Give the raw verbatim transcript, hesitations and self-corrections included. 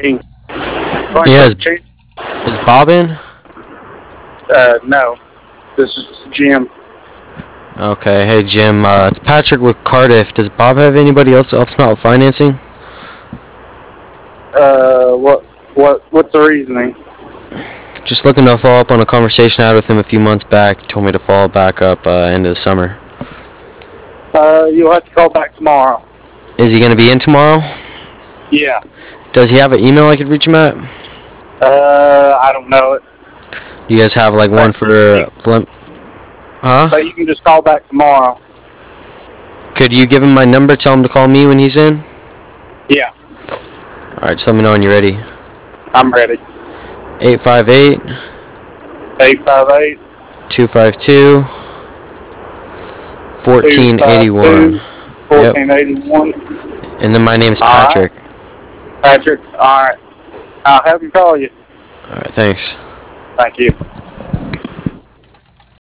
thirteen. Yeah, is, twenty thirteen? is Bob in? Uh, no. This is Jim. Okay, hey Jim, uh, it's Patrick with Cardiff. Does Bob have anybody else to help him out with financing? Uh, what, what, what's the reasoning? Just looking to follow up on a conversation I had with him a few months back. He told me to follow back up uh, end of the summer. Uh, you'll have to call back tomorrow. Is he going to be in tomorrow? Yeah. Does he have an email I could reach him at? Uh, I don't know it. You guys have like one for Blim? Huh? But you can just call back tomorrow. Could you give him my number? Tell him to call me when he's in? Yeah. Alright, just let me know when you're ready. I'm ready. eight five eight, eight five eight, two five two, fourteen eighty-one. fourteen eighty-one. Yep. And then my name's Patrick. Right. Patrick, alright. I'll have him call you. Alright, thanks. Thank you.